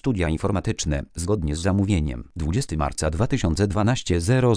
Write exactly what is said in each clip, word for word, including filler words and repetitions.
studia informatyczne, zgodnie z zamówieniem dwudziestego marca dwa tysiące dwunastego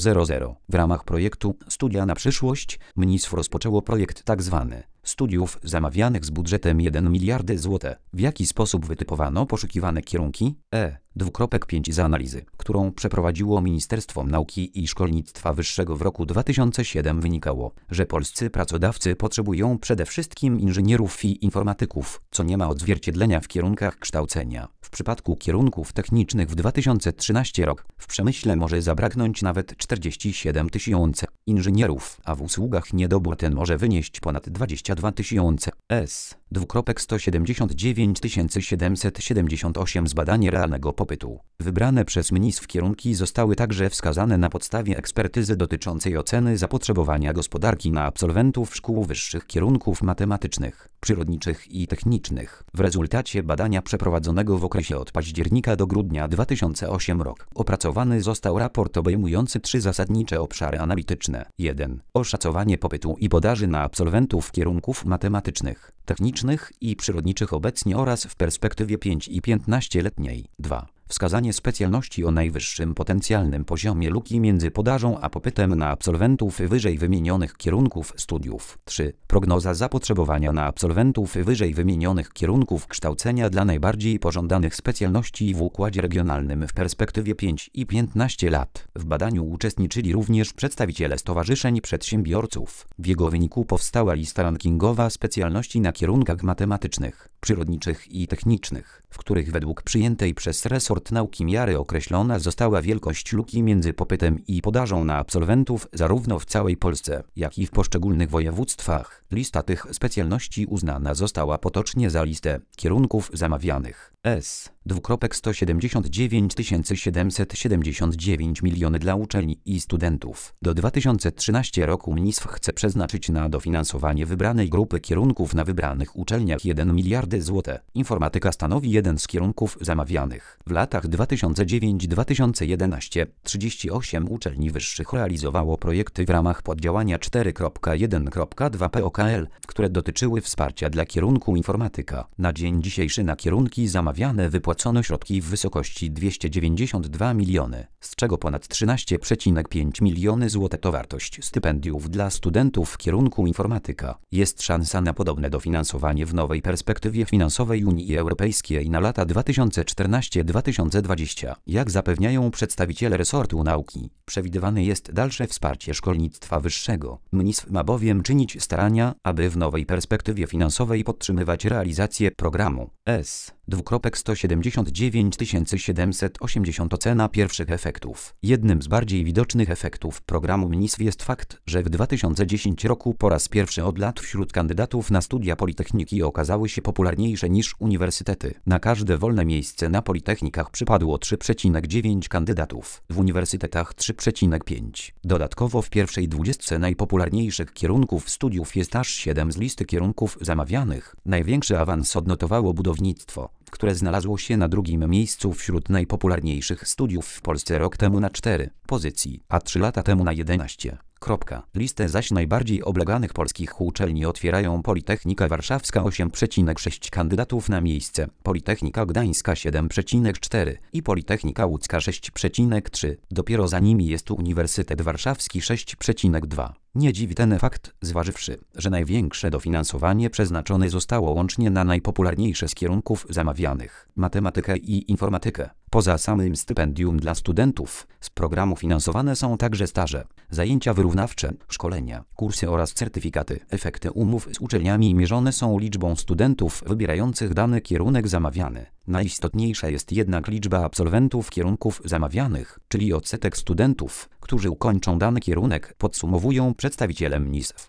w ramach projektu Studia na przyszłość M N I S F rozpoczęło projekt tzw. studiów zamawianych z budżetem jeden miliard złotych. W jaki sposób wytypowano poszukiwane kierunki? E. Dwukropek pięć z analizy, którą przeprowadziło Ministerstwo Nauki i Szkolnictwa Wyższego w roku dwa tysiące siódmym wynikało, że polscy pracodawcy potrzebują przede wszystkim inżynierów i informatyków, co nie ma odzwierciedlenia w kierunkach kształcenia. W przypadku kierunków technicznych w dwa tysiące trzynastym roku w przemyśle może zabraknąć nawet czterdzieści siedem tysięcy inżynierów, a w usługach niedobór ten może wynieść ponad dwadzieścia dwa tysiące. S. Dwukropek sto siedemdziesiąt dziewięć tysięcy siedemset siedemdziesiąt osiem z badania realnego popytu. Wybrane przez M N I S F kierunki zostały także wskazane na podstawie ekspertyzy dotyczącej oceny zapotrzebowania gospodarki na absolwentów szkół wyższych kierunków matematycznych, przyrodniczych i technicznych. W rezultacie badania przeprowadzonego w okresie od października do grudnia dwa tysiące ósmego roku opracowany został raport obejmujący trzy zasadnicze obszary analityczne. jeden. Oszacowanie popytu i podaży na absolwentów kierunków matematycznych, technicznych i przyrodniczych obecnie oraz w perspektywie pięcio- i piętnastoletniej. dwa. Wskazanie specjalności o najwyższym potencjalnym poziomie luki między podażą a popytem na absolwentów wyżej wymienionych kierunków studiów. trzy. Prognoza zapotrzebowania na absolwentów wyżej wymienionych kierunków kształcenia dla najbardziej pożądanych specjalności w układzie regionalnym w perspektywie pięciu i piętnastu lat. W badaniu uczestniczyli również przedstawiciele stowarzyszeń przedsiębiorców. W jego wyniku powstała lista rankingowa specjalności na kierunkach matematycznych, przyrodniczych i technicznych, w których według przyjętej przez resort nauki miary określona została wielkość luki między popytem i podażą na absolwentów zarówno w całej Polsce, jak i w poszczególnych województwach. Lista tych specjalności uznana została potocznie za listę kierunków zamawianych. S. Dwukropek sto siedemdziesiąt dziewięć tysięcy siedemset siedemdziesiąt dziewięć miliony dla uczelni i studentów. Do dwa tysiące trzynastego roku M N I S F chce przeznaczyć na dofinansowanie wybranej grupy kierunków na wybranych uczelniach jeden miliard złotych. Informatyka stanowi jeden z kierunków zamawianych. W latach dwa tysiące dziewiątym do dwa tysiące jedenastego trzydzieści osiem uczelni wyższych realizowało projekty w ramach poddziałania cztery kropka jeden kropka dwa P O K L, które dotyczyły wsparcia dla kierunku informatyka. Na dzień dzisiejszy na kierunki zamawiane wypłacono środki w wysokości dwieście dziewięćdziesiąt dwa miliony, z czego ponad trzynaście przecinek pięć miliony złotych to wartość stypendiów dla studentów w kierunku informatyka. Jest szansa na podobne dofinansowanie w nowej perspektywie finansowej Unii Europejskiej na lata dwa tysiące czternasty do dwa tysiące dwudziestego. Jak zapewniają przedstawiciele resortu nauki, przewidywane jest dalsze wsparcie szkolnictwa wyższego. M N I S F ma bowiem czynić starania, aby w nowej perspektywie finansowej podtrzymywać realizację programu S. Dwukropek sto siedemdziesiąt dziewięć tysięcy siedemset osiemdziesiąt ocena pierwszych efektów. Jednym z bardziej widocznych efektów programu M N I S F jest fakt, że w dwa tysiące dziesiątym roku po raz pierwszy od lat wśród kandydatów na studia politechniki okazały się popularniejsze niż uniwersytety. Na każde wolne miejsce na politechnikach przypadło trzy przecinek dziewięć kandydatów, w uniwersytetach trzy przecinek pięć. Dodatkowo w pierwszej dwudziestce najpopularniejszych kierunków studiów jest aż siedem z listy kierunków zamawianych. Największy awans odnotowało budownictwo, które znalazło się na drugim miejscu wśród najpopularniejszych studiów w Polsce rok temu na cztery pozycji, a trzy lata temu na jedenaście. Kropka. Listę zaś najbardziej obleganych polskich uczelni otwierają Politechnika Warszawska osiem przecinek sześć kandydatów na miejsce, Politechnika Gdańska siedem przecinek cztery i Politechnika Łódzka sześć przecinek trzy. Dopiero za nimi jest Uniwersytet Warszawski sześć przecinek dwa. Nie dziwi ten fakt, zważywszy, że największe dofinansowanie przeznaczone zostało łącznie na najpopularniejsze z kierunków zamawianych, matematykę i informatykę. Poza samym stypendium dla studentów, z programu finansowane są także staże, zajęcia wyrównawcze, szkolenia, kursy oraz certyfikaty. Efekty umów z uczelniami mierzone są liczbą studentów wybierających dany kierunek zamawiany. Najistotniejsza jest jednak liczba absolwentów kierunków zamawianych, czyli odsetek studentów, którzy ukończą dany kierunek, podsumowują przedstawiciele M N I S F.